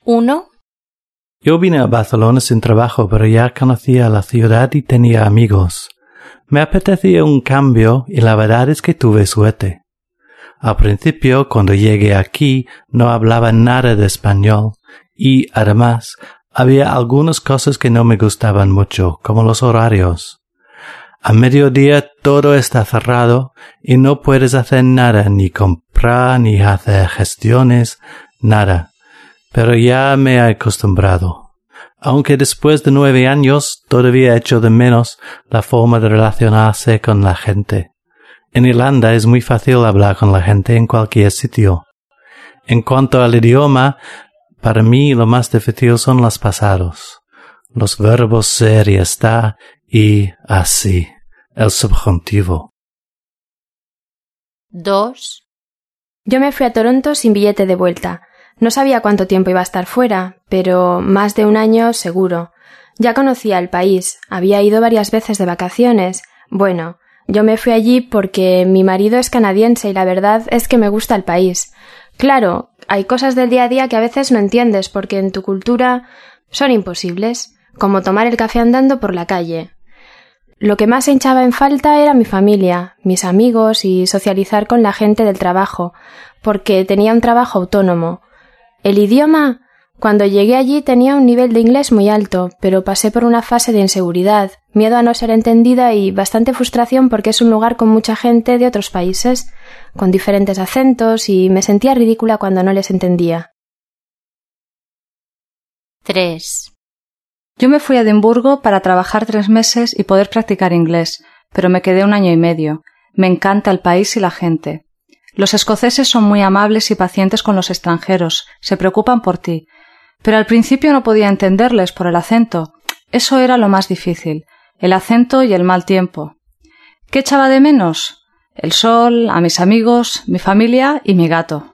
1. Yo vine a Barcelona sin trabajo, pero ya conocía la ciudad y tenía amigos. Me apetecía un cambio y la verdad es que tuve suerte. Al principio, cuando llegué aquí, no hablaba nada de español y, además, había algunas cosas que no me gustaban mucho, como los horarios. A mediodía todo está cerrado y no puedes hacer nada, ni comprar, ni hacer gestiones, nada. Pero ya me he acostumbrado. Aunque después de 9 años todavía echo de menos la forma de relacionarse con la gente. En Irlanda es muy fácil hablar con la gente en cualquier sitio. En cuanto al idioma, para mí lo más difícil son los pasados. Los verbos ser y estar y así, el subjuntivo. 2. Yo me fui a Toronto sin billete de vuelta. No sabía cuánto tiempo iba a estar fuera, pero más de 1 año seguro. Ya conocía el país, había ido varias veces de vacaciones. Bueno, yo me fui allí porque mi marido es canadiense y la verdad es que me gusta el país. Claro, hay cosas del día a día que a veces no entiendes porque en tu cultura son imposibles, como tomar el café andando por la calle. Lo que más echaba en falta era mi familia, mis amigos y socializar con la gente del trabajo, porque tenía un trabajo autónomo. El idioma, cuando llegué allí tenía un nivel de inglés muy alto, pero pasé por una fase de inseguridad, miedo a no ser entendida y bastante frustración porque es un lugar con mucha gente de otros países, con diferentes acentos y me sentía ridícula cuando no les entendía. 3. Yo me fui a Edimburgo para trabajar 3 meses y poder practicar inglés, pero me quedé 1 año y medio. Me encanta el país y la gente. Los escoceses son muy amables y pacientes con los extranjeros, se preocupan por ti. Pero al principio no podía entenderles por el acento. Eso era lo más difícil, el acento y el mal tiempo. ¿Qué echaba de menos? El sol, a mis amigos, mi familia y mi gato.